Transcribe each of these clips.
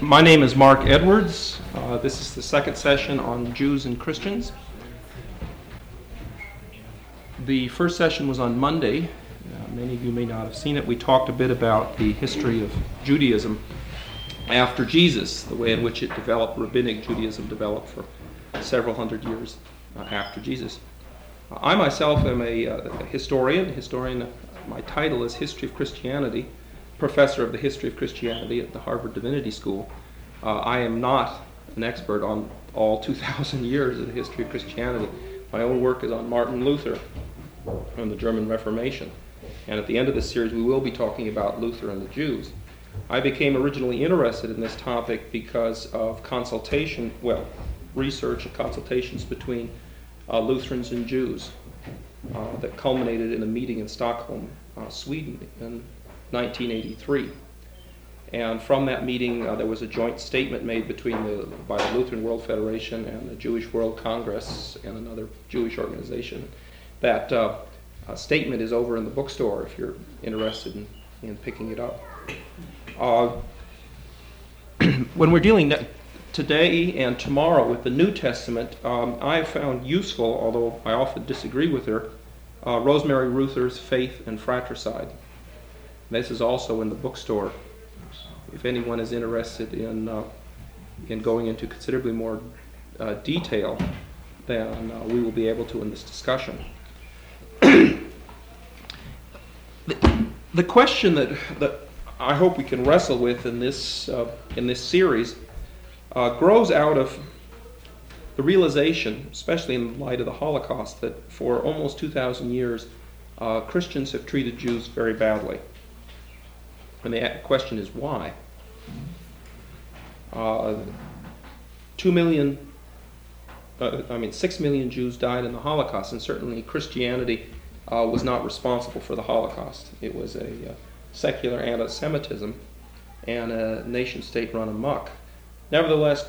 My name is Mark Edwards. This is the second session on Jews and Christians. The first session was on Monday. Many of you may not have seen it. We talked a bit about the history of Judaism after Jesus, the way in which it developed. Rabbinic Judaism developed for several hundred years after Jesus. I myself am a historian. My title is History of Christianity, professor of the history of Christianity at the Harvard Divinity School. I am not an expert on all 2,000 years of the history of Christianity. My own work is on Martin Luther and the German Reformation. And at the end of this series, we will be talking about Luther and the Jews. I became originally interested in this topic because of research and consultations between Lutherans and Jews that culminated in a meeting in Stockholm, Sweden in 1983. And from that meeting, there was a joint statement made by the Lutheran World Federation and the Jewish World Congress and another Jewish organization. That statement is over in the bookstore if you're interested in picking it up. When we're dealing today and tomorrow with the New Testament, I found useful, although I often disagree with her, Rosemary Ruther's Faith and Fratricide. This is also in the bookstore. If anyone is interested in going into considerably more detail, then we will be able to in this discussion. The question that I hope we can wrestle with in this series grows out of the realization, especially in light of the Holocaust, that for almost 2,000 years Christians have treated Jews very badly. And the question is why? 6 million Jews died in the Holocaust, and certainly Christianity was not responsible for the Holocaust. It was a secular anti-Semitism and a nation-state run amok. Nevertheless,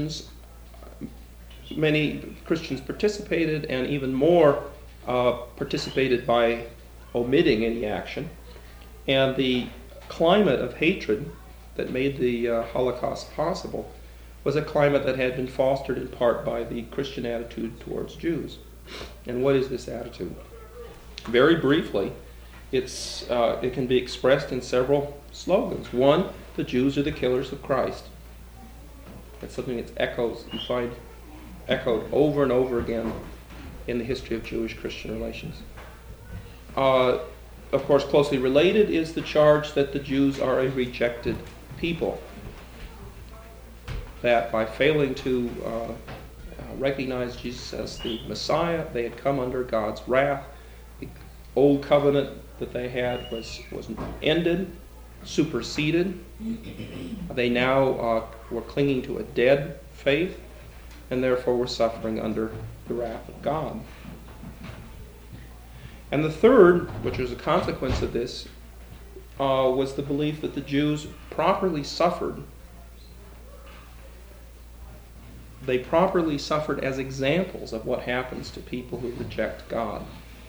many Christians participated, and even more participated by omitting any action. And the climate of hatred that made the Holocaust possible was a climate that had been fostered in part by the Christian attitude towards Jews. And what is this attitude? Very briefly, it can be expressed in several slogans. One, the Jews are the killers of Christ. That's something you find echoed over and over again in the history of Jewish-Christian relations. Of course, closely related is the charge that the Jews are a rejected people. That by failing to recognize Jesus as the Messiah, they had come under God's wrath. The old covenant that they had was ended, superseded. They now were clinging to a dead faith, and therefore were suffering under the wrath of God. And the third, which was a consequence of this, was the belief that the Jews properly suffered. They properly suffered as examples of what happens to people who reject God.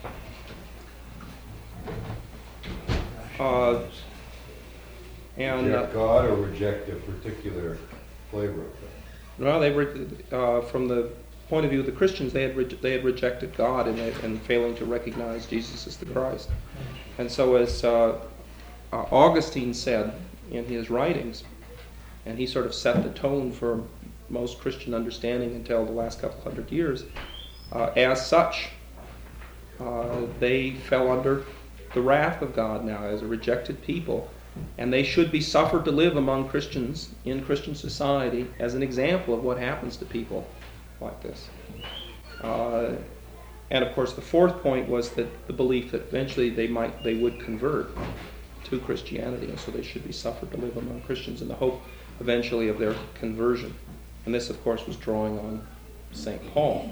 Reject God or reject a particular flavor of it? Well, from the point of view of the Christians, they had rejected God and failing to recognize Jesus as the Christ. And so as Augustine said in his writings, and he sort of set the tone for most Christian understanding until the last couple hundred years, as such, they fell under the wrath of God now as a rejected people, and they should be suffered to live among Christians in Christian society as an example of what happens to people like this. And of course the fourth point was that the belief that eventually they would convert to Christianity, and so they should be suffered to live among Christians in the hope eventually of their conversion. And this of course was drawing on St. Paul.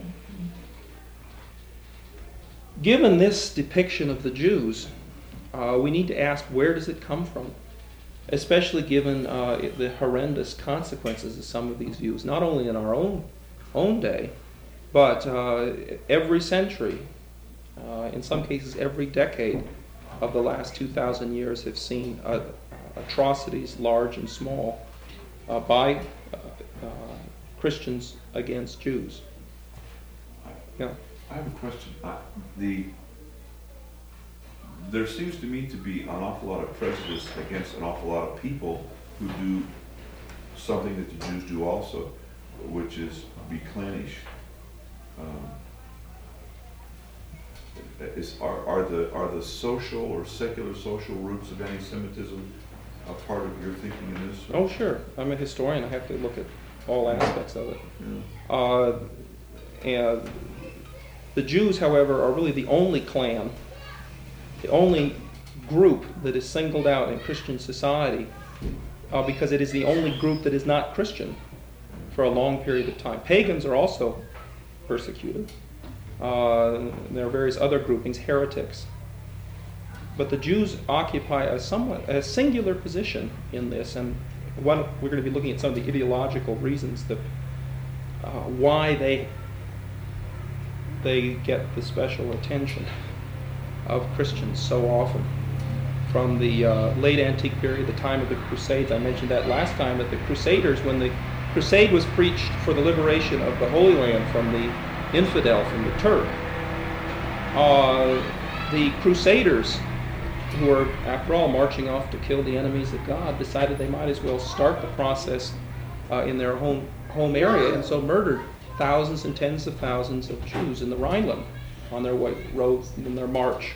Given this depiction of the Jews, we need to ask, where does it come from? Especially given the horrendous consequences of some of these views, not only in our own day, but every century, in some cases every decade of the last 2,000 years have seen atrocities, large and small, by Christians against Jews. Yeah. I have a question. There seems to me to be an awful lot of prejudice against an awful lot of people who do something that the Jews do also, which is be clannish. Are the social or secular social roots of anti-Semitism a part of your thinking in this? Oh, sure. I'm a historian. I have to look at all aspects of it. Yeah. And the Jews, however, are really the only clan, the only group that is singled out in Christian society because it is the only group that is not Christian for a long period of time. Pagans are also persecuted. There are various other groupings, heretics. But the Jews occupy a singular position in this, and we're going to be looking at some of the ideological reasons that why they get the special attention of Christians so often. From the late antique period, the time of the Crusades, I mentioned that last time, that the Crusaders, when the crusade was preached for the liberation of the Holy Land from the infidel, from the Turk, the Crusaders, who were, after all, marching off to kill the enemies of God, decided they might as well start the process in their home area, and so murdered thousands and tens of thousands of Jews in the Rhineland on their road in their march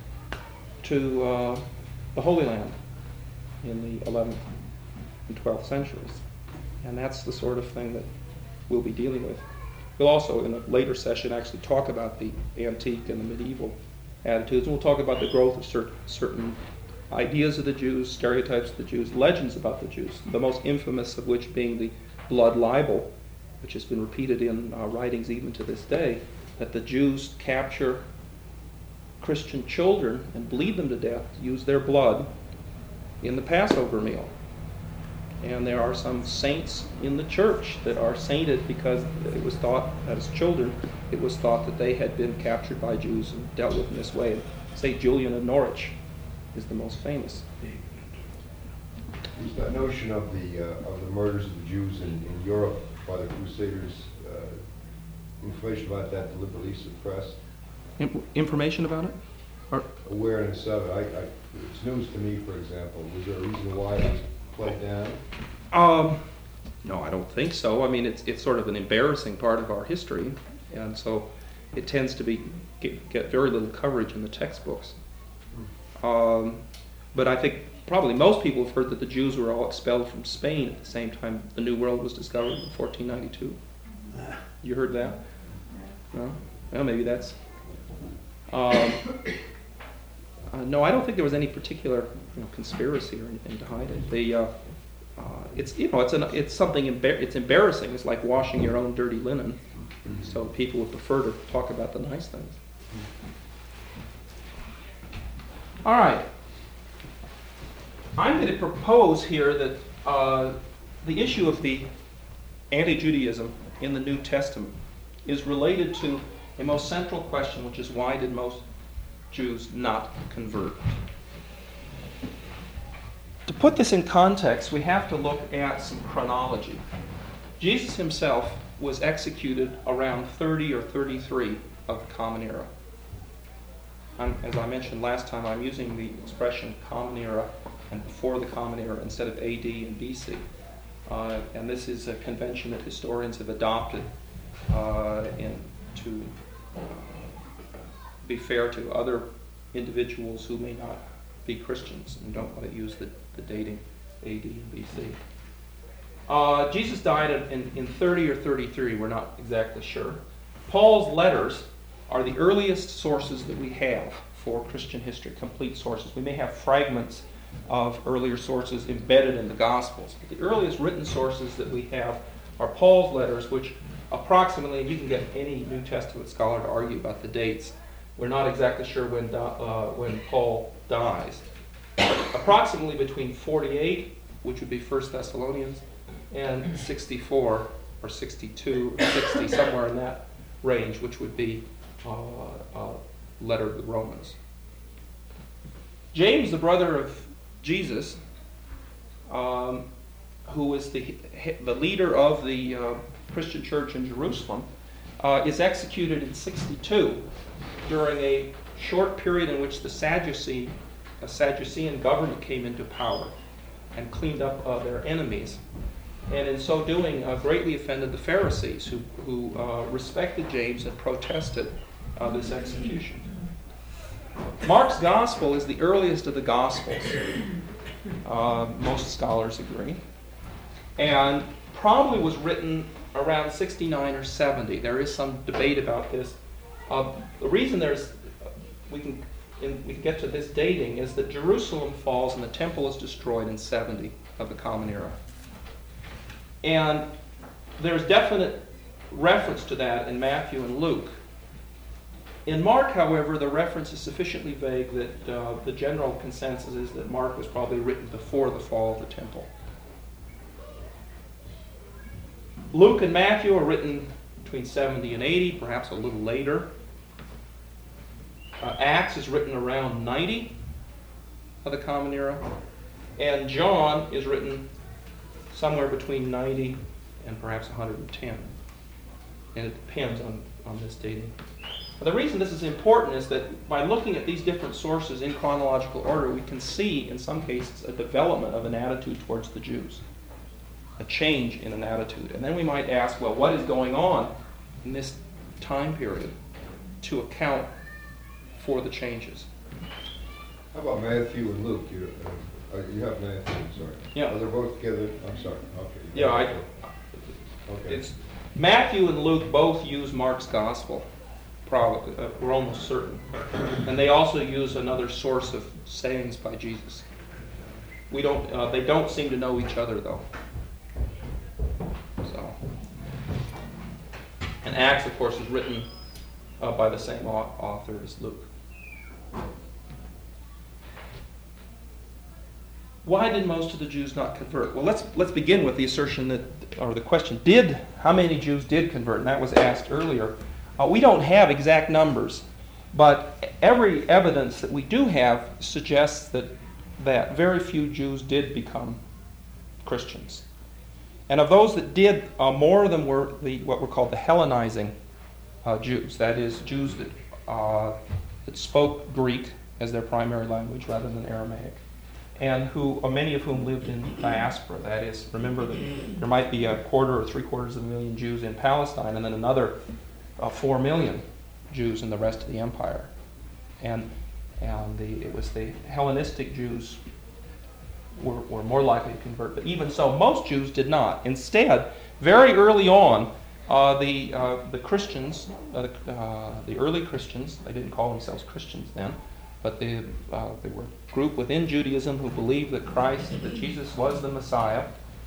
to the Holy Land in the 11th and 12th centuries. And that's the sort of thing that we'll be dealing with. We'll also, in a later session, actually talk about the antique and the medieval attitudes. And we'll talk about the growth of certain ideas of the Jews, stereotypes of the Jews, legends about the Jews, the most infamous of which being the blood libel, which has been repeated in writings even to this day, that the Jews capture Christian children and bleed them to death, use their blood in the Passover meal. And there are some saints in the church that are sainted because it was thought that as children, it was thought that they had been captured by Jews and dealt with in this way. St. Julian of Norwich is the most famous. There's that notion of the murders of the Jews in Europe by the Crusaders. Information about that deliberately suppressed. Information about it? Or Awareness of it. It's news to me, for example. Was there a reason why it was played down? No, I don't think so. I mean, it's sort of an embarrassing part of our history, and so it tends to get very little coverage in the textbooks. But I think probably most people have heard that the Jews were all expelled from Spain at the same time the New World was discovered in 1492. You heard that? No? Well, maybe that's... no, I don't think there was any particular conspiracy or anything to hide it. It's something it's embarrassing. It's like washing your own dirty linen. So people would prefer to talk about the nice things. All right. I'm going to propose here that the issue of the anti-Judaism in the New Testament is related to a most central question, which is why did most Jews not convert? To put this in context, we have to look at some chronology. Jesus himself was executed around 30 or 33 of the Common Era. As I mentioned last time, I'm using the expression Common Era and before the Common Era instead of AD and BC. And this is a convention that historians have adopted to be fair to other individuals who may not be Christians and don't want to use the dating AD and BC. Jesus died in 30 or 33, we're not exactly sure. Paul's letters are the earliest sources that we have for Christian history, complete sources. We may have fragments of earlier sources embedded in the Gospels. But the earliest written sources that we have are Paul's letters, which approximately, and you can get any New Testament scholar to argue about the dates, we're not exactly sure when Paul dies. Approximately between 48, which would be 1 Thessalonians, and 64 or 62 or 60, somewhere in that range, which would be letter of the Romans. James, the brother of Jesus, who was the leader of the Christian church in Jerusalem, is executed in 62 during a short period in which the Sadducean government came into power and cleaned up their enemies. And in so doing, greatly offended the Pharisees, who respected James and protested this execution. Mark's gospel is the earliest of the gospels. Most scholars agree. And probably was written around 69 or 70. There is some debate about this. The reason we can get to this dating is that Jerusalem falls and the temple is destroyed in 70 of the Common Era. And there's definite reference to that in Matthew and Luke. In Mark, however, the reference is sufficiently vague that the general consensus is that Mark was probably written before the fall of the temple. Luke and Matthew are written between 70 and 80, perhaps a little later. Acts is written around 90 of the Common Era. And John is written somewhere between 90 and perhaps 110. And it depends on this dating. But the reason this is important is that by looking at these different sources in chronological order, we can see, in some cases, a development of an attitude towards the Jews. A change in an attitude. And then we might ask, well, what is going on in this time period to account for the changes? How about Matthew and Luke? You have Matthew, I'm sorry. Yeah. Are they both together? I'm sorry. Okay. Yeah, Okay. it's Matthew and Luke both use Mark's gospel. Probably, we're almost certain. And they also use another source of sayings by Jesus. They don't seem to know each other, though. So, and Acts, of course, is written by the same author as Luke. Why did most of the Jews not convert? Well, let's begin with the assertion or the question: how many Jews did convert? And that was asked earlier. We don't have exact numbers, but every evidence that we do have suggests that very few Jews did become Christians. And of those that did, more of them were what were called the Hellenizing Jews. That is, Jews that spoke Greek as their primary language rather than Aramaic, and many of whom lived in diaspora. That is, remember that there might be 1/4 or 3/4 of a million Jews in Palestine, and then another 4 million Jews in the rest of the empire. And it was the Hellenistic Jews were more likely to convert. But even so, most Jews did not. Instead, very early on, the Christians, the early Christians, they didn't call themselves Christians then, but they were a group within Judaism who believed that Jesus was the Messiah.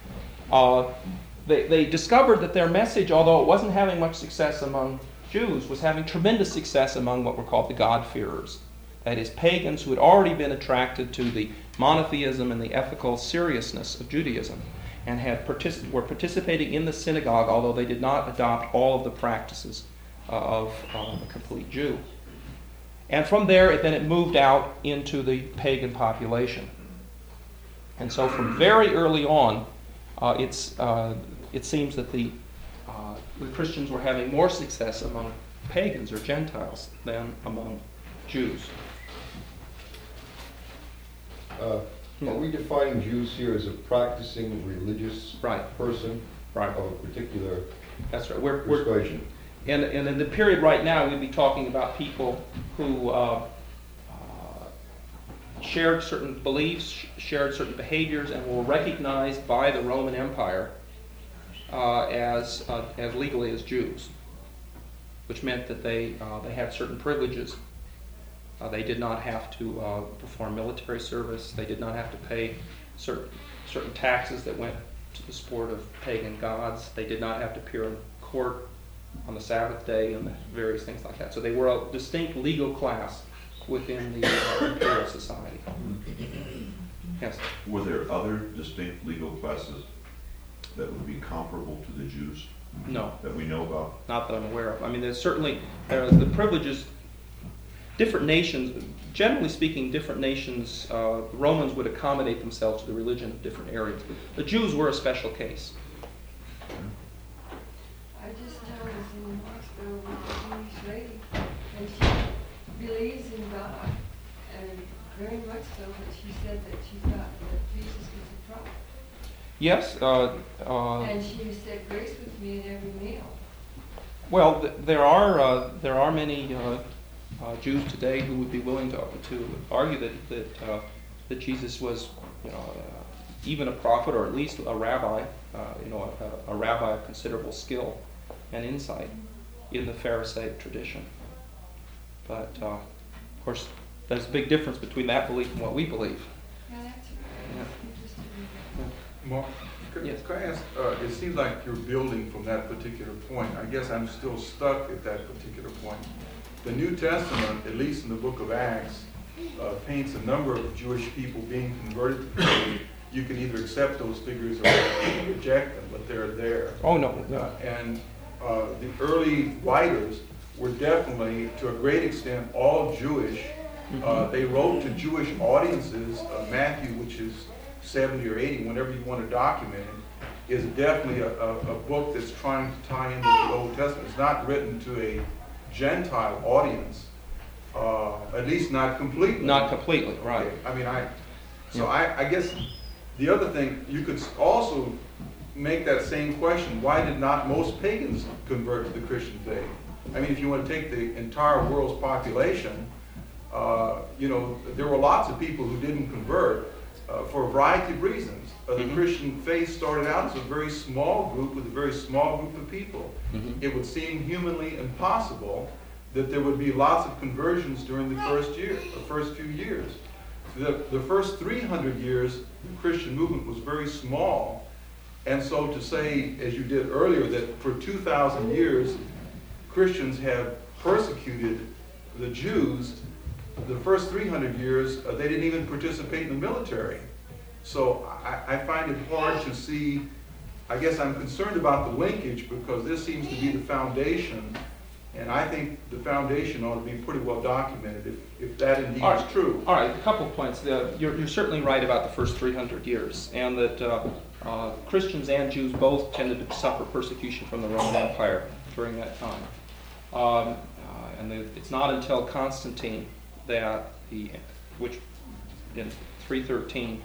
They discovered that their message, although it wasn't having much success among Jews, was having tremendous success among what were called the God-fearers. That is, pagans who had already been attracted to the monotheism and the ethical seriousness of Judaism and were participating in the synagogue, although they did not adopt all of the practices of a complete Jew. And from there, it moved out into the pagan population. And so from very early on, it seems that the Christians were having more success among pagans or Gentiles than among Jews. Are we defining Jews here as a practicing religious person of a particular That's right. persuasion? And in the period right now, we'd be talking about people who shared certain beliefs, shared certain behaviors, and were recognized by the Roman Empire as legally as Jews, which meant that they had certain privileges. They did not have to perform military service. They did not have to pay certain taxes that went to the support of pagan gods. They did not have to appear in court on the Sabbath day and various things like that. So they were a distinct legal class within the imperial society. Yes? Were there other distinct legal classes that would be comparable to the Jews? No. That we know about? Not that I'm aware of. I mean, there's certainly the privileges. Different nations, generally speaking, different nations, the Romans would accommodate themselves to the religion of different areas. The Jews were a special case. I just was in the hospital with a Jewish lady, and she believes in God, and very much so, but she said that she thought that Jesus was a prophet. Yes. And she said grace with me in every meal. Well, there are many Jews today who would be willing to argue that Jesus was, even a prophet, or at least a rabbi, a rabbi of considerable skill and insight in the Pharisaic tradition. But of course, there's a big difference between that belief and what we believe. Yeah, that's interesting. Mark, could I ask, it seems like you're building from that particular point. I guess I'm still stuck at that particular point. The New Testament, at least in the book of Acts, paints a number of Jewish people being converted to Christianity. You can either accept those figures or reject them, but they're there. Oh, no. And the early writers were definitely, to a great extent, all Jewish. They wrote to Jewish audiences. Matthew, which is 70 or 80, whenever you want to document it, is definitely a book that's trying to tie into the Old Testament. It's not written to a Gentile audience, at least not completely. Not completely, right. I mean, I guess the other thing, you could also make that same question, why did not most pagans convert to the Christian faith? I mean, if you want to take the entire world's population, there were lots of people who didn't convert for a variety of reasons. The Christian faith started out as a very small group with a very small group of people. It would seem humanly impossible that there would be lots of conversions during the first few years. The first 300 years, the Christian movement was very small. And so to say, as you did earlier, that for 2,000 years, Christians have persecuted the Jews, the first 300 years, they didn't even participate in the military. So I find it hard to see. I guess I'm concerned about the linkage because this seems to be the foundation, and I think the foundation ought to be pretty well documented if that indeed is true. All right, a couple of points. You're certainly right about the first 300 years, and that Christians and Jews both tended to suffer persecution from the Roman Empire during that time. And it's not until Constantine that which in 313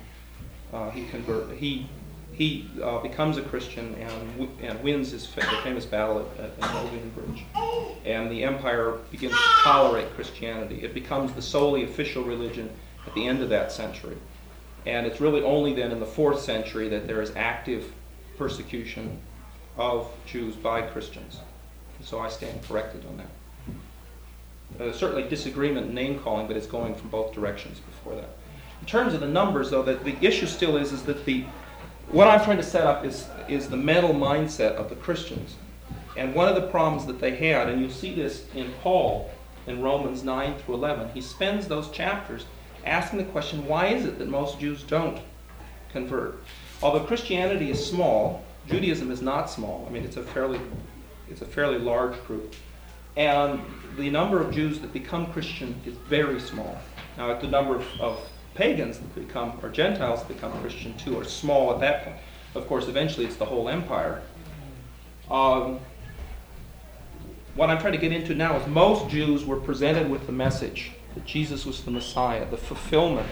he becomes a Christian and wins the famous battle at the Milvian Bridge, and the empire begins to tolerate Christianity. It becomes the solely official religion at the end of that century, and it's really only then in the 4th century that there is active persecution of Jews by Christians. So I stand corrected on that. Certainly disagreement in name calling, but it's going from both directions before that. In terms of the numbers, though, that the issue still is that what I'm trying to set up is the mental mindset of the Christians. And one of the problems that they had, and you'll see this in Paul in Romans 9 through 11, he spends those chapters asking the question, why is it that most Jews don't convert? Although Christianity is small, Judaism is not small. I mean, it's a fairly large group. And the number of Jews that become Christian is very small. Now, the number of pagans that become, or Gentiles that become Christian too, are small at that point. Of course, eventually it's the whole empire. What I'm trying to get into now is most Jews were presented with the message that Jesus was the Messiah, the fulfillment,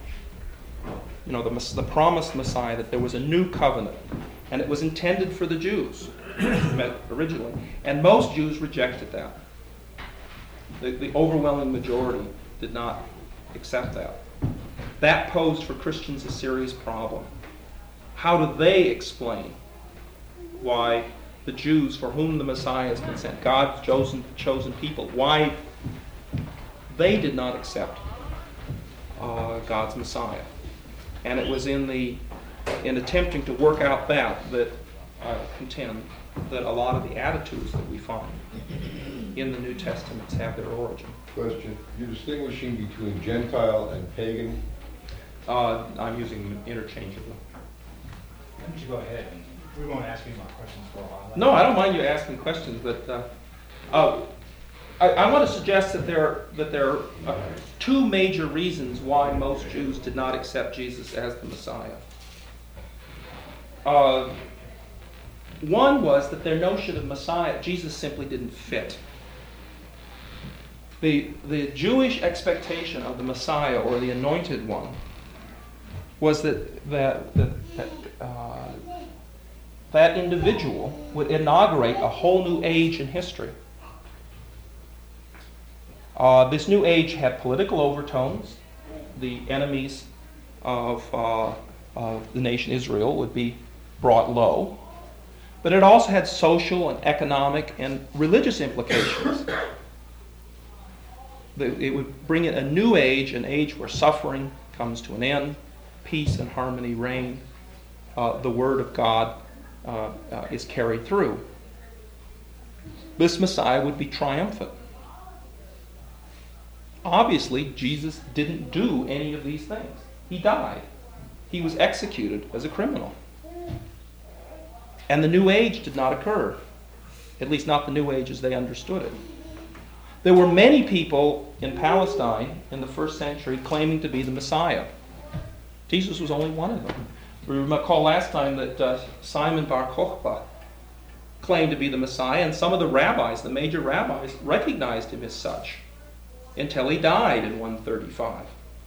the promised Messiah, that there was a new covenant, and it was intended for the Jews originally. And most Jews rejected that. The overwhelming majority did not accept that. That posed for Christians a serious problem. How do they explain why the Jews, for whom the Messiah has been sent, God's chosen people, why they did not accept God's Messiah? And it was in attempting to work out that I contend that a lot of the attitudes that we find in the New Testaments have their origin. Question. You're distinguishing between Gentile and pagan? I'm using them interchangeably. Why don't you go ahead? We won't ask you more questions for a while. No, I don't mind you asking questions, but I want to suggest that there are two major reasons why most Jews did not accept Jesus as the Messiah. One was that their notion of Messiah, Jesus simply didn't fit. The Jewish expectation of the Messiah or the Anointed One was that individual would inaugurate a whole new age in history. This new age had political overtones. The enemies of the nation Israel would be brought low. But it also had social and economic and religious implications. It would bring in a new age, an age where suffering comes to an end, peace and harmony reign, the Word of God is carried through. This Messiah would be triumphant. Obviously, Jesus didn't do any of these things. He died. He was executed as a criminal. And the New Age did not occur, at least not the New Age as they understood it. There were many people in Palestine in the first century claiming to be the Messiah. Jesus was only one of them. We recall last time that Simon Bar Kokhba claimed to be the Messiah, and some of the rabbis, the major rabbis, recognized him as such until he died in 135.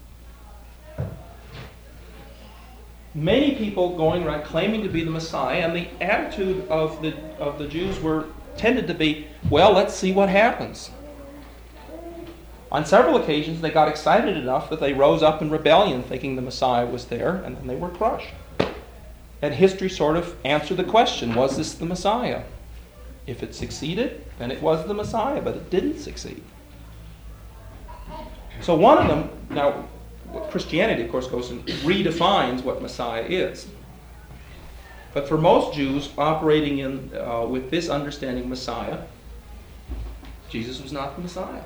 Many people going around claiming to be the Messiah, and the attitude of the Jews tended to be, well, let's see what happens. On several occasions, they got excited enough that they rose up in rebellion thinking the Messiah was there, and then they were crushed. And history sort of answered the question, was this the Messiah? If it succeeded, then it was the Messiah, but it didn't succeed. So one of them, now Christianity, of course, goes and redefines what Messiah is. But for most Jews operating with this understanding of Messiah, Jesus was not the Messiah.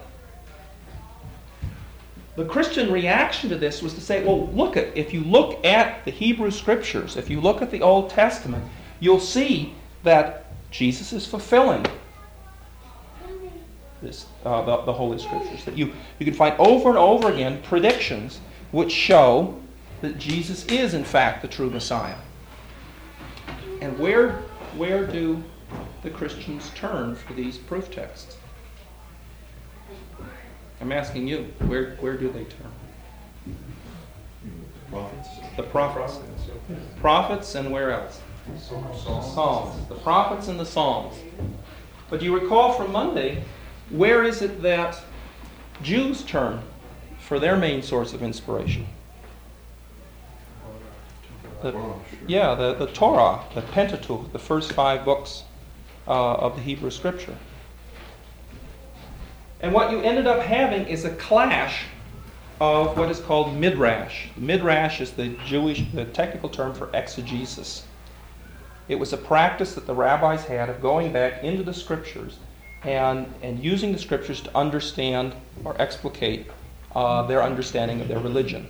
The Christian reaction to this was to say, well, if you look at the Hebrew Scriptures, if you look at the Old Testament, you'll see that Jesus is fulfilling this, the Holy Scriptures. That you can find over and over again predictions which show that Jesus is, in fact, the true Messiah. And where do the Christians turn for these proof texts? I'm asking you, where do they turn? Prophets. The prophets. Prophets and where else? Psalms. The prophets and the Psalms. But do you recall from Monday, where is it that Jews turn for their main source of inspiration? The Torah, the Pentateuch, the first 5 books of the Hebrew Scripture. And what you ended up having is a clash of what is called midrash. Midrash is the technical term for exegesis. It was a practice that the rabbis had of going back into the Scriptures and using the Scriptures to understand or explicate their understanding of their religion.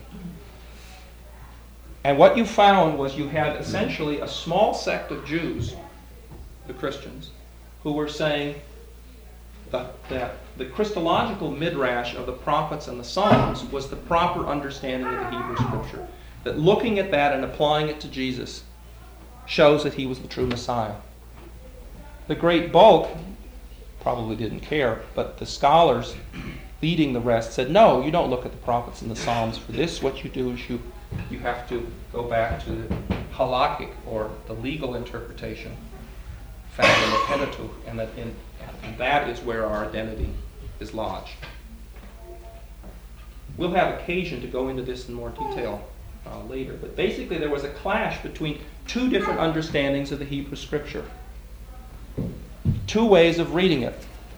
And what you found was you had essentially a small sect of Jews, the Christians, who were saying that the Christological midrash of the prophets and the Psalms was the proper understanding of the Hebrew Scripture. That looking at that and applying it to Jesus shows that he was the true Messiah. The great bulk probably didn't care, but the scholars leading the rest said, no, you don't look at the prophets and the Psalms for this. What you do is you have to go back to the halakhic, or the legal interpretation found in the Pentateuch, and that is where our identity is lodged. We'll have occasion to go into this in more detail later, but basically there was a clash between 2 different understandings of the Hebrew Scripture. 2 ways of reading it.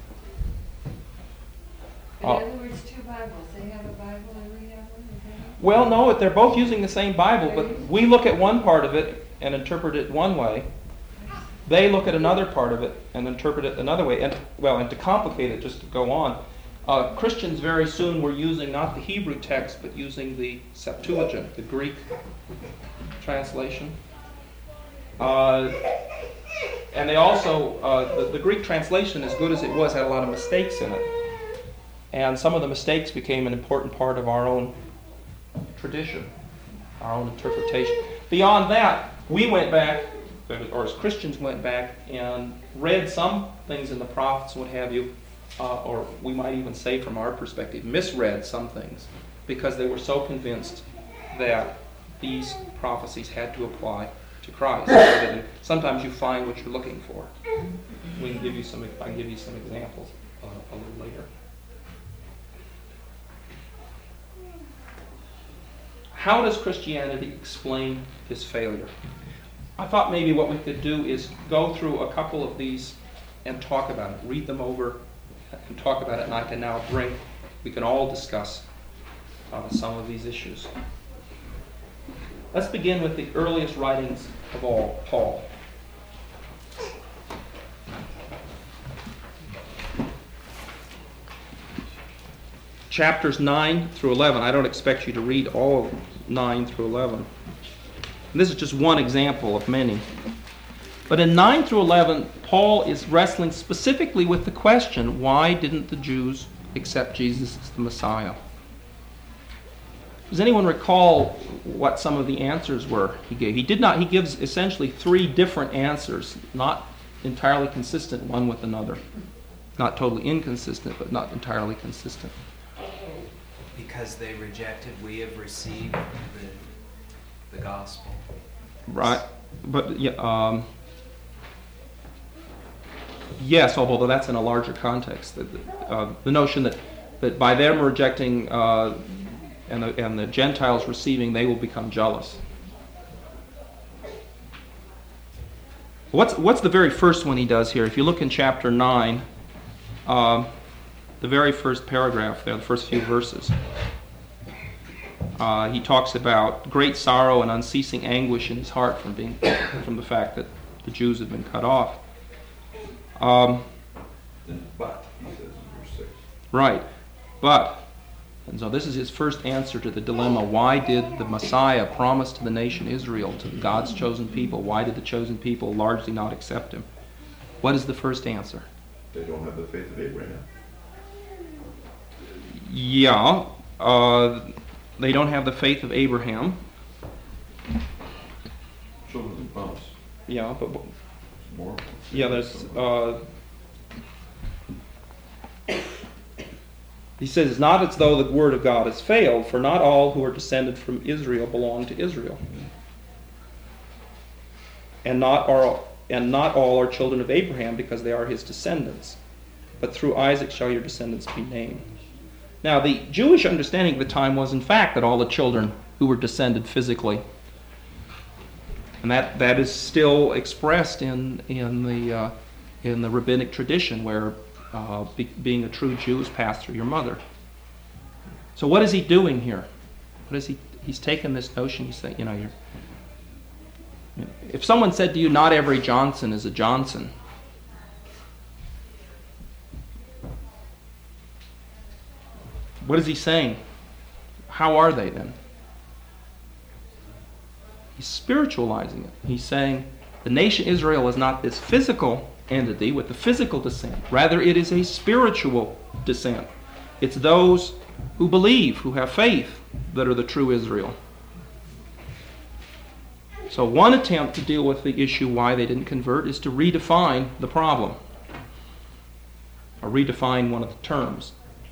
In other words, 2 Bibles. They have a Bible and we have one. Well, no, they're both using the same Bible, but we look at one part of it and interpret it one way. They look at another part of it and interpret it another way. And to complicate it, just to go on, Christians very soon were using not the Hebrew text, but using the Septuagint, the Greek translation. And they also, the Greek translation, as good as it was, had a lot of mistakes in it. And some of the mistakes became an important part of our own tradition, our own interpretation. Beyond that, we went back, or as Christians went back and read some things in the prophets and what have you, or we might even say from our perspective, misread some things because they were so convinced that these prophecies had to apply to Christ. Sometimes you find what you're looking for. I can give you some examples a little later. How does Christianity explain this failure? I thought maybe what we could do is go through a couple of these and talk about it, read them over and talk about it, and I can now we can all discuss some of these issues. Let's begin with the earliest writings of all, Paul. Chapters 9 through 11. I don't expect you to read all of 9 through 11. And this is just one example of many. But in 9 through 11, Paul is wrestling specifically with the question, why didn't the Jews accept Jesus as the Messiah? Does anyone recall what some of the answers were he gave? He gives essentially 3 different answers, not entirely consistent one with another. Not totally inconsistent, but not entirely consistent. Because they rejected, we have received the gospel. Right, but yes, although that's in a larger context. The notion that by them rejecting and the Gentiles receiving, they will become jealous. What's the very first one he does here? If you look in chapter 9, the very first paragraph there, the first few verses, he talks about great sorrow and unceasing anguish in his heart from the fact that the Jews have been cut off. But, he says in verse 6. Right, but, and so this is his first answer to the dilemma, why did the Messiah promise to the nation Israel, to God's chosen people, why did the chosen people largely not accept him? What is the first answer? They don't have the faith of Abraham. Yeah, they don't have the faith of Abraham. Children of the promise. Yeah, but More. yeah, there's. He says, it's not as though the word of God has failed, for not all who are descended from Israel belong to Israel, and not all are children of Abraham, because they are his descendants. But through Isaac shall your descendants be named. Now, the Jewish understanding of the time was, in fact, that all the children who were descended physically, and that is still expressed in the rabbinic tradition, where being a true Jew is passed through your mother. So, what is he doing here? What is he's taken this notion? He's saying, if someone said to you, "Not every Johnson is a Johnson," what is he saying? How are they then? He's spiritualizing it. He's saying the nation Israel is not this physical entity with the physical descent. Rather, it is a spiritual descent. It's those who believe, who have faith, that are the true Israel. So one attempt to deal with the issue why they didn't convert is to redefine the problem, or redefine one of the terms.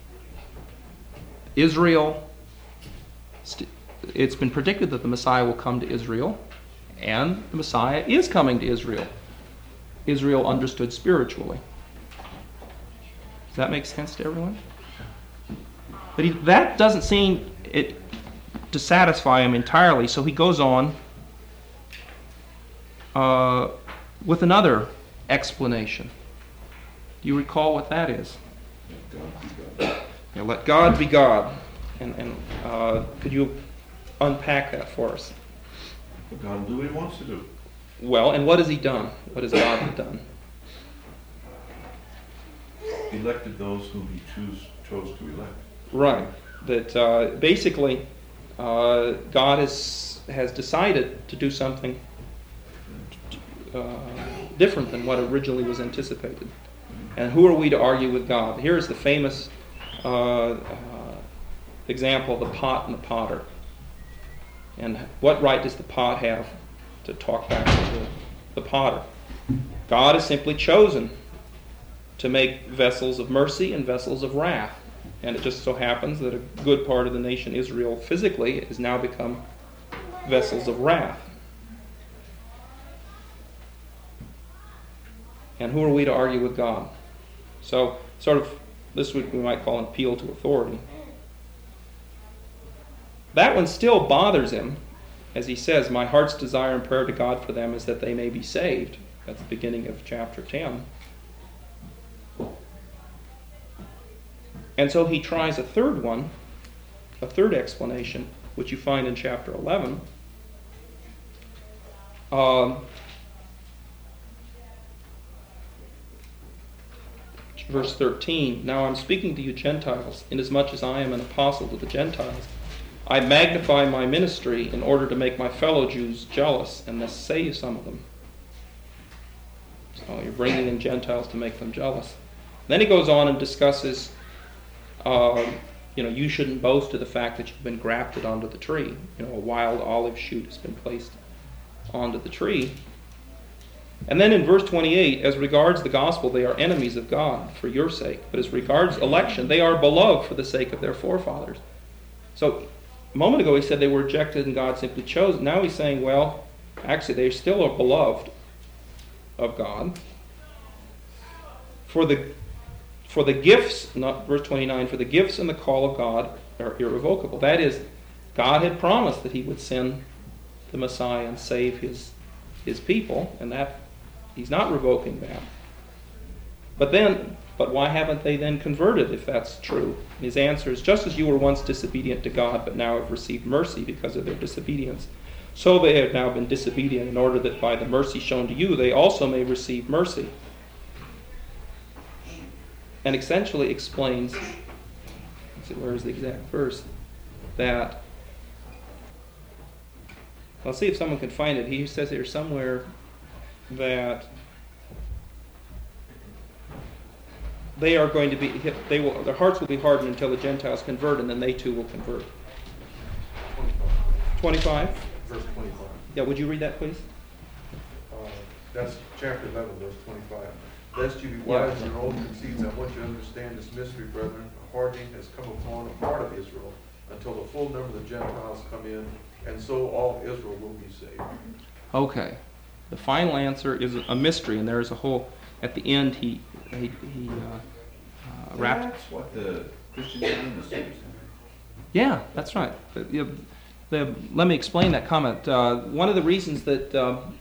Israel, it's been predicted that the Messiah will come to Israel, and the Messiah is coming to Israel. Israel understood spiritually. Does that make sense to everyone? But that doesn't seem to satisfy him entirely, so he goes on with another explanation. Do you recall what that is? Let God be God. And could you unpack that for us? God will do what he wants to do. Well, and what has he done? What has God done? Elected those whom he chose to elect. Right. That basically God has decided to do something different than what originally was anticipated. And who are we to argue with God? Here's the famous example, the pot and the potter. And what right does the pot have to talk back to the potter? God has simply chosen to make vessels of mercy and vessels of wrath. And it just so happens that a good part of the nation Israel physically has now become vessels of wrath. And who are we to argue with God? So, sort of, this we might call an appeal to authority. That one still bothers him, as he says, my heart's desire and prayer to God for them is that they may be saved. That's the beginning of chapter 10. And so he tries a third one, a third explanation, which you find in chapter 11. Verse 13, now I'm speaking to you Gentiles, inasmuch as I am an apostle to the Gentiles. I magnify my ministry in order to make my fellow Jews jealous and thus save some of them. So you're bringing in Gentiles to make them jealous. Then he goes on and discusses, you shouldn't boast of the fact that you've been grafted onto the tree. A wild olive shoot has been placed onto the tree. And then in verse 28, as regards the gospel, they are enemies of God for your sake. But as regards election, they are beloved for the sake of their forefathers. So a moment ago he said they were rejected and God simply chose. Now he's saying, well, actually they still are beloved of God. For the gifts, not verse 29, for the gifts and the call of God are irrevocable. That is, God had promised that he would send the Messiah and save his people, and that he's not revoking that. But why haven't they then converted if that's true? And his answer is, just as you were once disobedient to God, but now have received mercy because of their disobedience, so they have now been disobedient in order that by the mercy shown to you, they also may receive mercy. And essentially explains, let's see, where is the exact verse, that, let's see if someone can find it. He says here somewhere that they are going to be, their hearts will be hardened until the Gentiles convert, and then they too will convert. 25? Verse 25. Yeah, would you read that, please? That's chapter 11, verse 25. Lest you be wise in your own conceits, I want you to understand this mystery, brethren. A hardening has come upon a part of Israel until the full number of the Gentiles come in, and so all Israel will be saved. Okay. The final answer is a mystery, and there is a whole, at the end he wrapped. That's what the Christian Zionists do. Yeah, that's right. Let me explain that comment. One of the reasons that,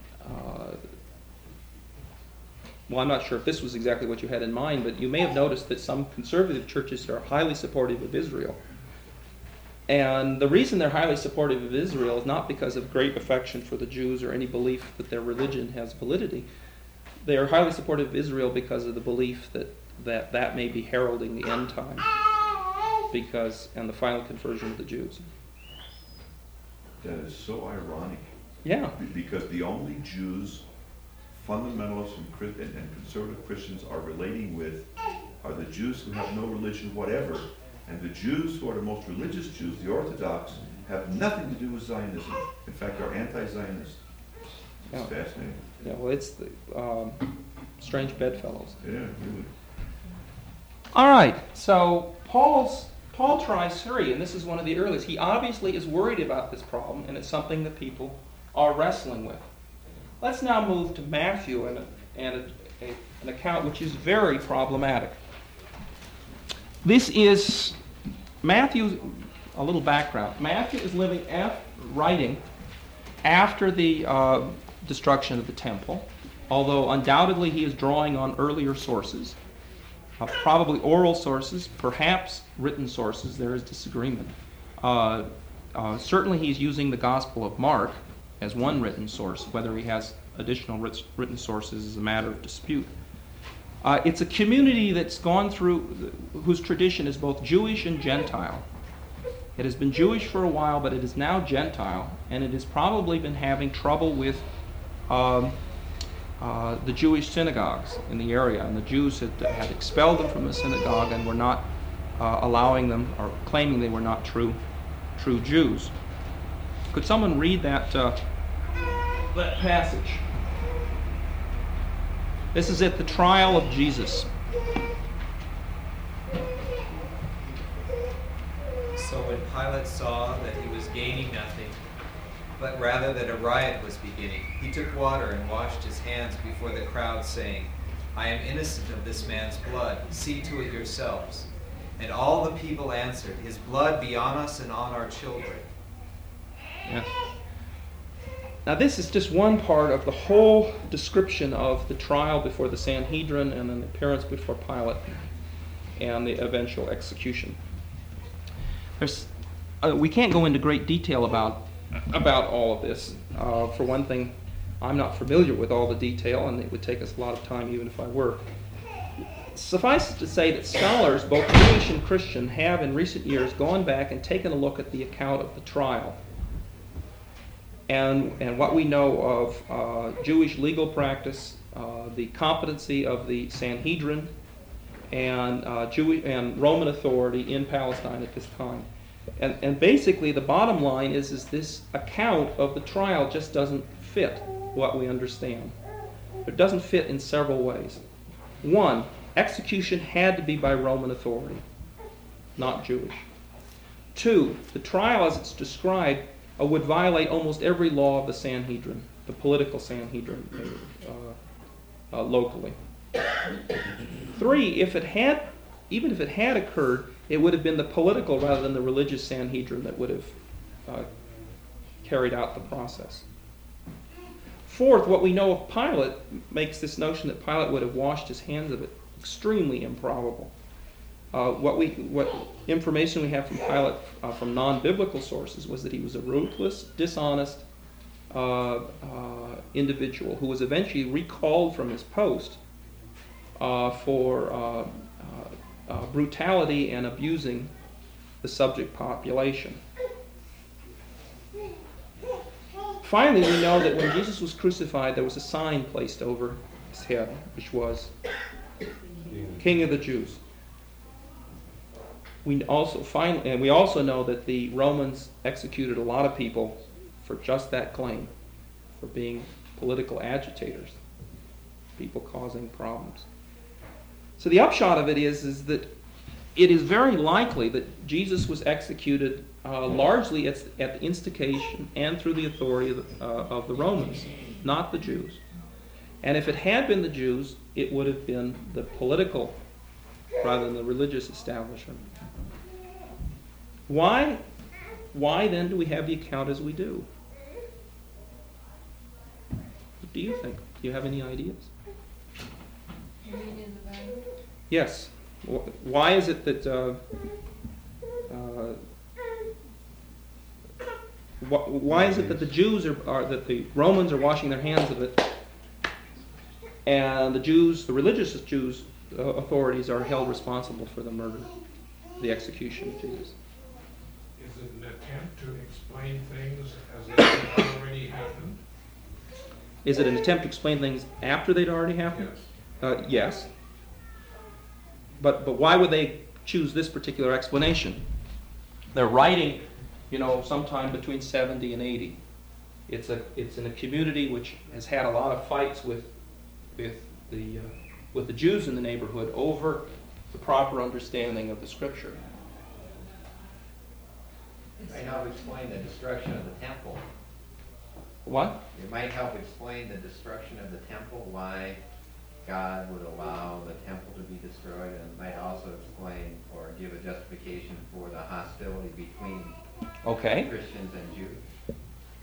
well, I'm not sure if this was exactly what you had in mind, but you may have noticed that some conservative churches are highly supportive of Israel. And the reason they're highly supportive of Israel is not because of great affection for the Jews or any belief that their religion has validity. They are highly supportive of Israel because of the belief that may be heralding the end time, and the final conversion of the Jews. That is so ironic. Yeah. Because the only Jews fundamentalists and conservative Christians are relating with are the Jews who have no religion whatever. And the Jews who are the most religious Jews, the Orthodox, have nothing to do with Zionism. In fact, are anti-Zionist. It's fascinating. Yeah, well, it's the strange bedfellows. Yeah, really. All right, so Paul tries 3, and this is one of the earliest. He obviously is worried about this problem, and it's something that people are wrestling with. Let's now move to Matthew and an account which is very problematic. This is Matthew, a little background. Matthew is writing after the destruction of the temple, although undoubtedly he is drawing on earlier sources, probably oral sources, perhaps written sources. There is disagreement. Certainly he's using the Gospel of Mark as one written source. Whether he has additional written sources is a matter of dispute. It's a community that's gone through, whose tradition is both Jewish and Gentile. It has been Jewish for a while, but it is now Gentile, and it has probably been having trouble with the Jewish synagogues in the area, and the Jews had expelled them from the synagogue and were not allowing them or claiming they were not true Jews. Could someone read that passage? This is at the trial of Jesus. So when Pilate saw that he was gaining nothing, but rather that a riot was beginning, he took water and washed his hands before the crowd, saying, I am innocent of this man's blood. See to it yourselves. And all the people answered, His blood be on us and on our children. Yeah. Now this is just one part of the whole description of the trial before the Sanhedrin and then the appearance before Pilate and the eventual execution. We can't go into great detail about all of this. For one thing, I'm not familiar with all the detail, and it would take us a lot of time even if I were. Suffice it to say that scholars, both Jewish and Christian, have in recent years gone back and taken a look at the account of the trial and what we know of Jewish legal practice, the competency of the Sanhedrin, and Roman authority in Palestine at this time. And basically the bottom line is this account of the trial just doesn't fit what we understand. It doesn't fit in several ways. One, execution had to be by Roman authority, not Jewish. Two, the trial as it's described would violate almost every law of the Sanhedrin, the political Sanhedrin locally. Three, even if it had occurred, it would have been the political rather than the religious Sanhedrin that would have carried out the process. Fourth, what we know of Pilate makes this notion that Pilate would have washed his hands of it extremely improbable. What information we have from Pilate from non-biblical sources was that he was a ruthless, dishonest individual who was eventually recalled from his post for brutality and abusing the subject population. Finally, we know that when Jesus was crucified, there was a sign placed over his head, which was King of the Jews. We also know that the Romans executed a lot of people for just that claim, for being political agitators, people causing problems. So the upshot of it is that it is very likely that Jesus was executed largely at the instigation and through the authority of the Romans, not the Jews. And if it had been the Jews, it would have been the political rather than the religious establishment. Why then do we have the account as we do? What do you think? Do you have any ideas? You mean in the Bible? Yes. Why is it that why is it that the Jews are that the Romans are washing their hands of it, and the Jews, the religious Jews authorities, are held responsible for the murder, the execution of Jesus? Is it an attempt to explain things as if they already happened? Is it an attempt to explain things after they'd already happened? Yes. Yes. But why would they choose this particular explanation? They're writing, sometime between 70 and 80. It's in a community which has had a lot of fights with the Jews in the neighborhood over the proper understanding of the Scripture. It might help explain the destruction of the temple. What? It might help explain the destruction of the temple, why God would allow the temple to be destroyed, and it might also explain or give a justification for the hostility between Christians and Jews.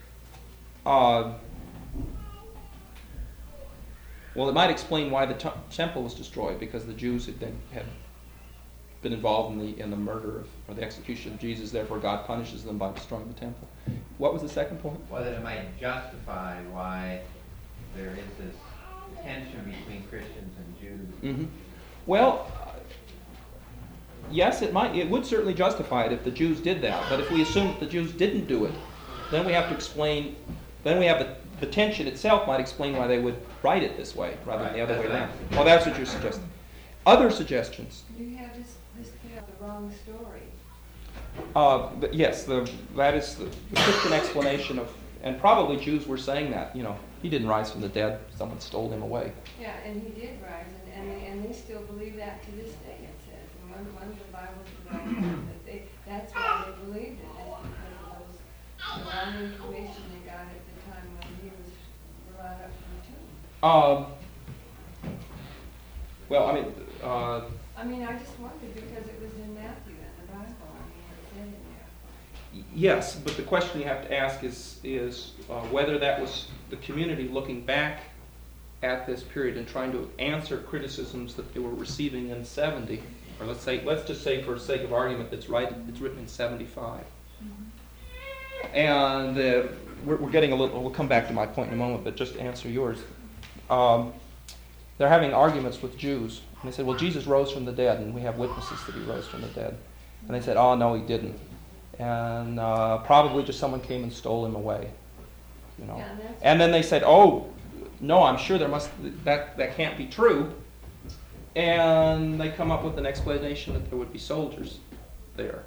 Well, it might explain why the temple was destroyed, because the Jews had been involved in the murder or the execution of Jesus. Therefore, God punishes them by destroying the temple. What was the second point? Well, that it might justify why there is this tension between Christians and Jews. Mm-hmm. Well, yes, it might. It would certainly justify it if the Jews did that. But if we assume that the Jews didn't do it, then we have to explain. Then we have the tension itself might explain why they would write it this way rather than the other way around. Well, that's what you're suggesting. Other suggestions. You have this the wrong story. But yes, that is the Christian explanation of, and probably Jews were saying that, he didn't rise from the dead, someone stole him away. Yeah, and he did rise, and they still believe that to this day, it says. And one of the Bibles that that's why they believed it, is because of the wrong information they got at the time when he was brought up from the tomb. Well, I just wondered because it was in Matthew in the Bible. It said in there. yes, but the question you have to ask is whether that was the community looking back at this period and trying to answer criticisms that they were receiving in 70, or let's just say for sake of argument it's written in 75. Mm-hmm. And we're getting we'll come back to my point in a moment, but just to answer yours. They're having arguments with Jews. And they said, well, Jesus rose from the dead, and we have witnesses that he rose from the dead. And they said, oh, no, he didn't. And probably just someone came and stole him away. Yeah, and then they said, oh, no, I'm sure that can't be true. And they come up with an explanation that there would be soldiers there.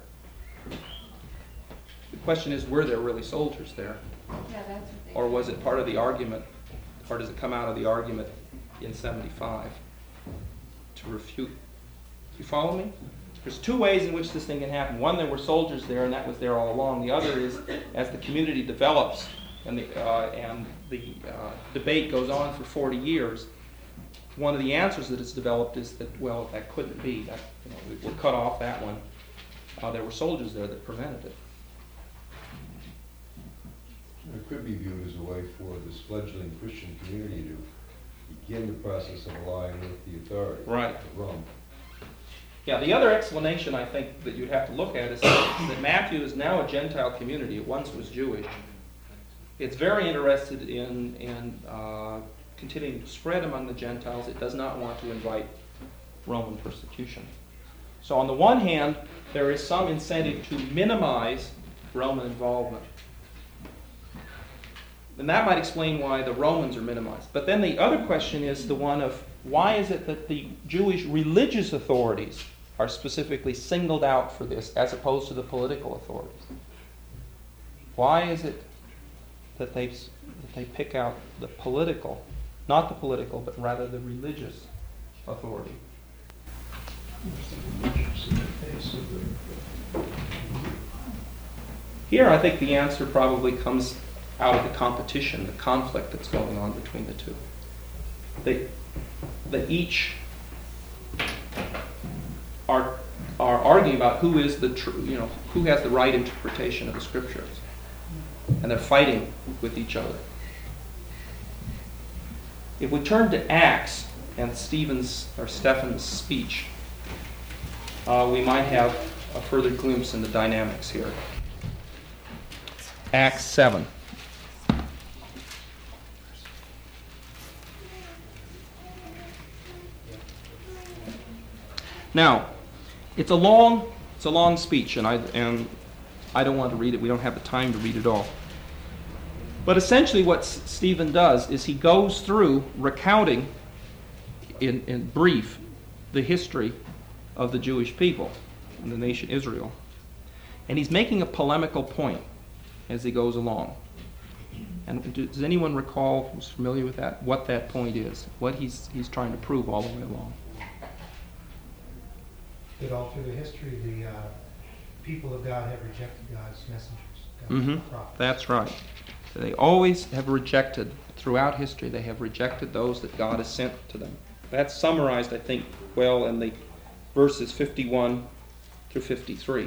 The question is, were there really soldiers there? Yeah, that's what they Or was it part of the argument, or does it come out of the argument in 75 to refute? You follow me? There's two ways in which this thing can happen. One, there were soldiers there, and that was there all along. The other is, as the community develops and the debate goes on for 40 years, one of the answers that is developed is that, well, that couldn't be. That, we'll cut off that one. There were soldiers there that prevented it. It could be viewed as a way for this fledgling Christian community to begin the process of allying with the authority. Right. Rome. Yeah, the other explanation I think that you'd have to look at is that Matthew is now a Gentile community. It once was Jewish. It's very interested in continuing to spread among the Gentiles. It does not want to invite Roman persecution. So on the one hand, there is some incentive to minimize Roman involvement. And that might explain why the Romans are minimized. But then the other question is the one of why is it that the Jewish religious authorities are specifically singled out for this as opposed to the political authorities? Why is it that they pick out the political, not the political, but rather the religious authority? Here I think the answer probably comes out of the competition, the conflict that's going on between the two. They each are arguing about who is the true, who has the right interpretation of the scriptures, and they're fighting with each other. If we turn to Acts and Stephen's speech, we might have a further glimpse in the dynamics here. Acts 7. Now, it's a long speech, and I don't want to read it. We don't have the time to read it all. But essentially what Stephen does is he goes through recounting in brief the history of the Jewish people and the nation Israel. And he's making a polemical point as he goes along. And does anyone recall, who's familiar with that, what that point is? What he's trying to prove all the way along? That all through the history, the people of God have rejected God's messengers, God's prophets. That's right. So they always have rejected, throughout history, they have rejected those that God has sent to them. That's summarized, I think, well in the verses 51 through 53.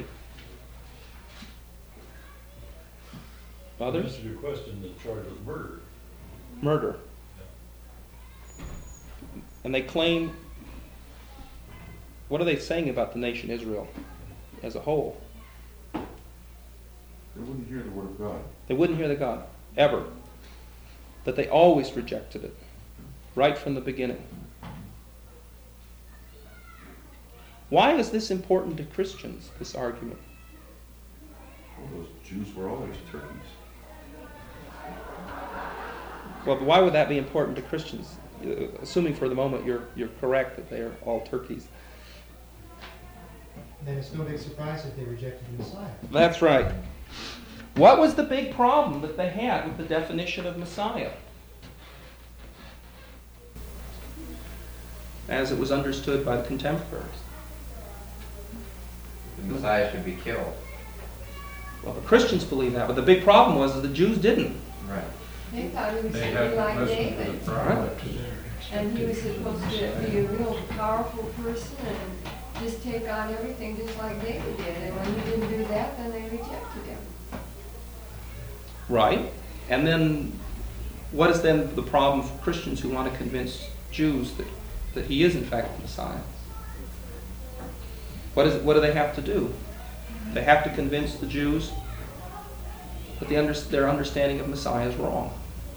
Others? To answer your question, the charge was murder. Murder. And they claim, what are they saying about the nation Israel as a whole? They wouldn't hear the word of God. They wouldn't hear the God, ever. That they always rejected it, right from the beginning. Why is this important to Christians, this argument? Well, those Jews were always turkeys. Well, but why would that be important to Christians? assuming for the moment you're correct that they are all turkeys. Then it's no big surprise that they rejected the Messiah. That's right. What was the big problem that they had with the definition of Messiah? As it was understood by the contemporaries. The Messiah should be killed. Well, the Christians believe that, but the big problem was that the Jews didn't. Right. They thought he was They something hadn't like listened to David. the prophets. And he was supposed to be a real powerful person and just take on everything just like David did. And when he didn't do that, then they rejected him. Right. And then, what is then the problem for Christians who want to convince Jews that he is in fact the Messiah? What do they have to do? They have to convince the Jews that their understanding of Messiah is wrong.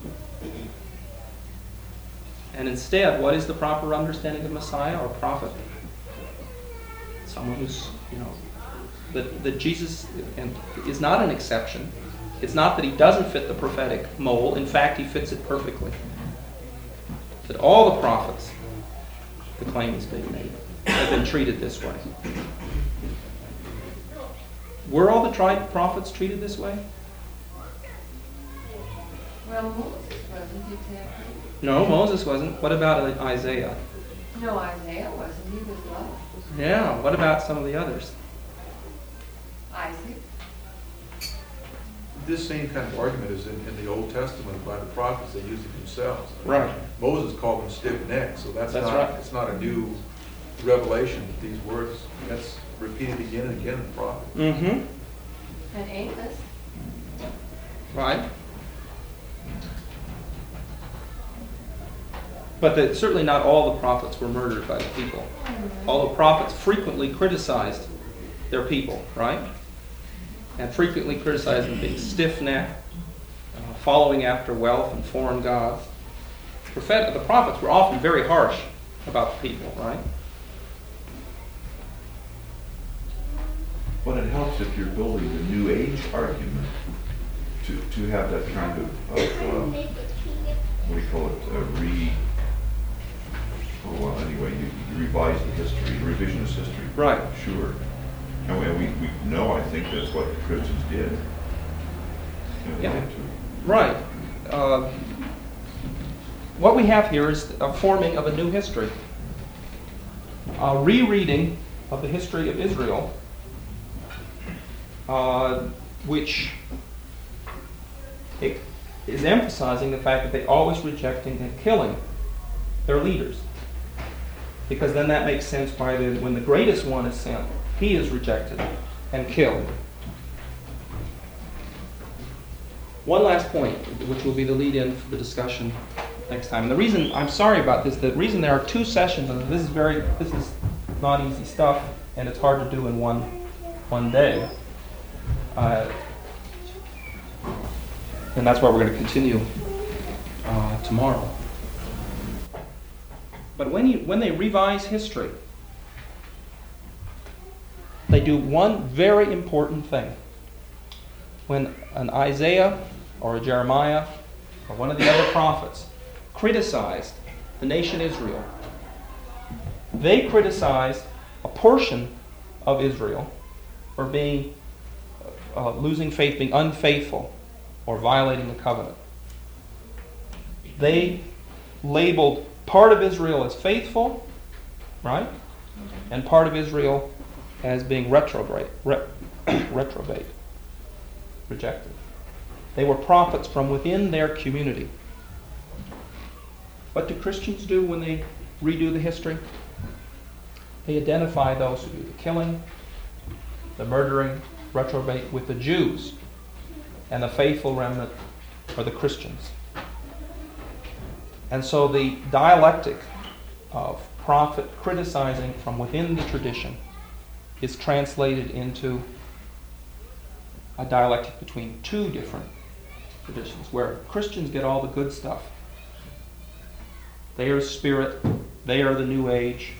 And instead, what is the proper understanding of Messiah or prophet? Someone who's, that Jesus is not an exception. It's not that he doesn't fit the prophetic mold. In fact, he fits it perfectly. That all the prophets, the claim is being made, have been treated this way. Were all the prophets treated this way? Well, Moses wasn't exactly. No, Moses wasn't. What about Isaiah? No, Isaiah wasn't. He was loved. Yeah, what about some of the others? Isaac. This same kind of argument is in the Old Testament by the prophets. They use it themselves. Right. Moses called them stiff-necked, so that's not, right. it's not a new revelation. These words, that's repeated again and again in the prophets. Mm-hmm. And Amos. Right. But certainly not all the prophets were murdered by the people. All the prophets frequently criticized their people, right? And frequently criticized them being stiff-necked, following after wealth and foreign gods. The prophets were often very harsh about the people, right? But it helps if you're building the New Age argument to have that kind of what do you call it, anyway, you revise the history, revisionist history. Right. Sure. And we know, I think that's what the Christians did. Yeah. Right. What we have here is a forming of a new history. A rereading of the history of Israel, which is emphasizing the fact that they always rejecting and killing their leaders. Because then that makes sense when the greatest one is sent, he is rejected and killed. One last point, which will be the lead-in for the discussion next time. And the reason, I'm sorry about this, the reason there are two sessions, and this is not easy stuff, and it's hard to do in one day. And that's why we're going to continue tomorrow. But when they revise history, they do one very important thing. When an Isaiah or a Jeremiah or one of the other prophets criticized the nation Israel, they criticized a portion of Israel for being losing faith, being unfaithful, or violating the covenant. They labeled part of Israel as faithful, right? And part of Israel as being retrobate, rejected. They were prophets from within their community. What do Christians do when they redo the history? They identify those who do the killing, the murdering, retrobate with the Jews, and the faithful remnant are the Christians. And so the dialectic of prophet criticizing from within the tradition is translated into a dialectic between two different traditions, where Christians get all the good stuff. They are spirit, they are the new age.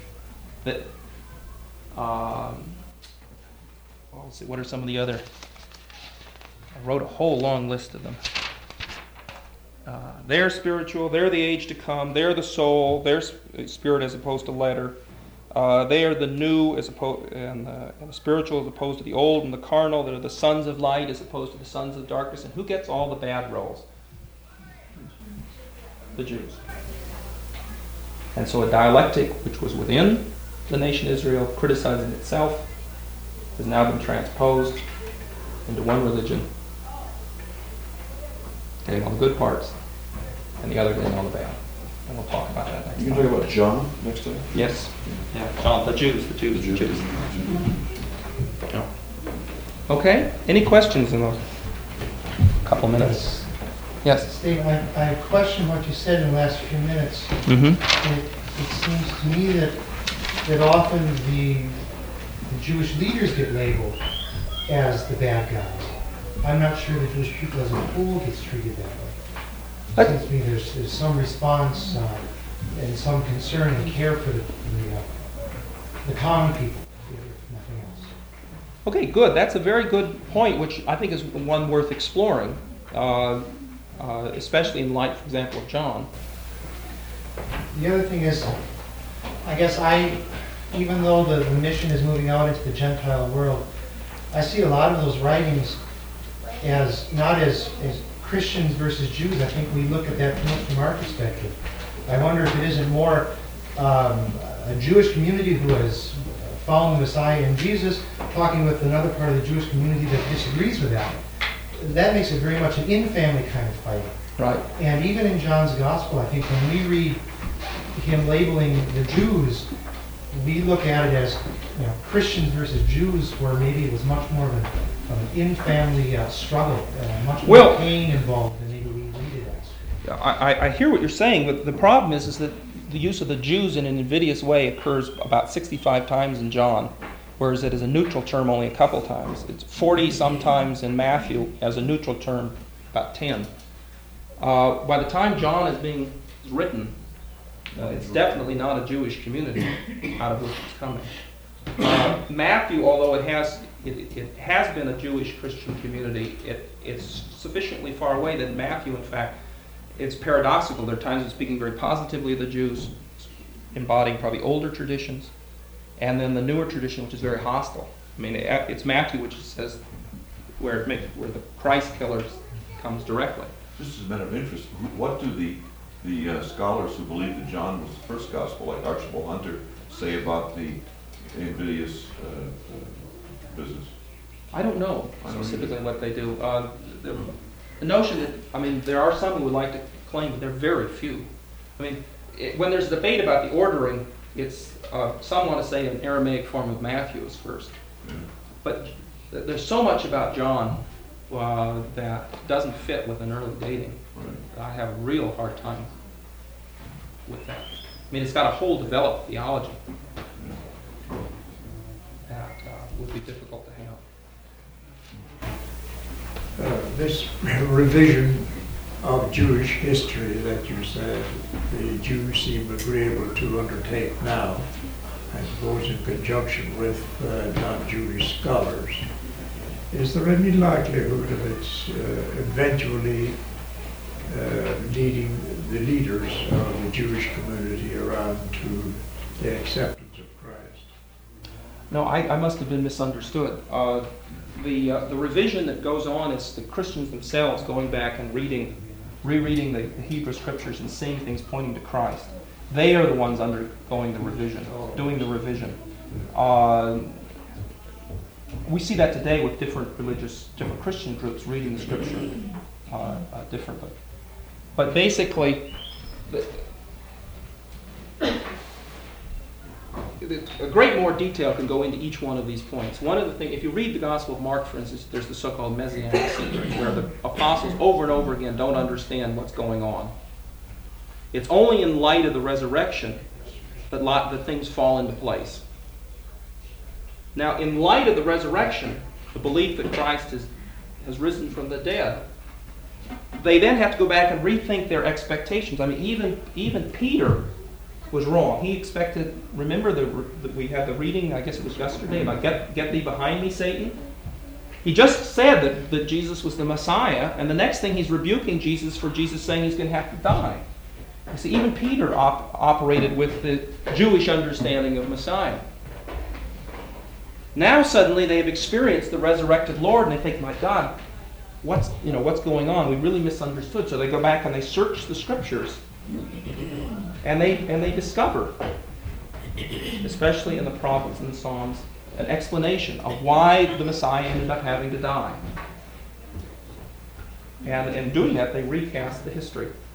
What are some of the other? I wrote a whole long list of them. They're spiritual. They're the age to come. They're the soul. They're spirit as opposed to letter. They are the new as opposed and the spiritual as opposed to the old and the carnal. They're the sons of light as opposed to the sons of darkness. And who gets all the bad roles? The Jews. And so a dialectic which was within the nation Israel, criticizing itself, has now been transposed into one religion, getting all the good parts, and the other getting all the bad. And we'll talk about that next time. You can talk about John next time? Yes. Yeah. John, the Jews. Yeah. Okay. Any questions in those couple minutes? Yes. Steve, I question what you said in the last few minutes. Mm-hmm. It seems to me that often the Jewish leaders get labeled as the bad guys. I'm not sure the Jewish people as a whole gets treated that way. It seems to me there's some response and some concern and care for the common people, if nothing else. Okay, good. That's a very good point, which I think is one worth exploring, especially in light, for example, of John. The other thing is, I guess even though the mission is moving out into the Gentile world, I see a lot of those writings as not as Christians versus Jews. I think we look at that too much from our perspective. I wonder if it isn't more a Jewish community who has found the Messiah in Jesus, talking with another part of the Jewish community that disagrees with that. That makes it very much an in-family kind of fight. Right. And even in John's Gospel, I think when we read him labeling the Jews, we look at it as Christians versus Jews, where maybe it was much more of an in-family struggle, much more pain involved than maybe we read it as. I hear what you're saying, but the problem is that the use of the Jews in an invidious way occurs about 65 times in John, whereas it is a neutral term only a couple times. It's 40 sometimes in Matthew as a neutral term, about 10. By the time John is being written, it's definitely not a Jewish community out of which it's coming. Matthew, although it has been a Jewish Christian community, it's sufficiently far away that Matthew, in fact, it's paradoxical. There are times it's speaking very positively of the Jews, embodying probably older traditions, and then the newer tradition, which is very hostile. I mean, it's Matthew which says where the Christ killer comes directly. Just as a matter of interest, what do the scholars who believe that John was the first gospel, like Archibald Hunter, say about the invidious business? I don't know specifically what they do. The notion that, there are some who would like to claim, but there are very few. When there's debate about the ordering, it's some want to say an Aramaic form of Matthew is first. Yeah. But there's so much about John that doesn't fit with an early dating. Right. I have a real hard time with that. It's got a whole developed theology that would be difficult to have. This revision of Jewish history that you said the Jews seem agreeable to undertake now, I suppose in conjunction with non-Jewish scholars, is there any likelihood of its eventually leading the leaders of the Jewish community around to the acceptance of Christ? No, I must have been misunderstood. The revision that goes on is the Christians themselves going back and rereading the Hebrew Scriptures and seeing things pointing to Christ. They are the ones undergoing the revision, doing the revision. We see that today with different Christian groups reading the Scripture differently. But basically, a great more detail can go into each one of these points. One of the things, if you read the Gospel of Mark, for instance, there's the so-called Messianic secret, where the apostles over and over again don't understand what's going on. It's only in light of the resurrection that things fall into place. Now, in light of the resurrection, the belief that Christ has risen from the dead, they then have to go back and rethink their expectations. Even Peter was wrong. He expected, remember we had the reading, I guess it was yesterday, about get thee behind me, Satan. He just said that Jesus was the Messiah, and the next thing he's rebuking Jesus for Jesus saying he's going to have to die. You see, even Peter operated with the Jewish understanding of Messiah. Now suddenly they've experienced the resurrected Lord, and they think, my God, what's going on? We really misunderstood. So they go back and they search the Scriptures, and they discover, especially in the prophets and the Psalms, an explanation of why the Messiah ended up having to die. And in doing that, they recast the history.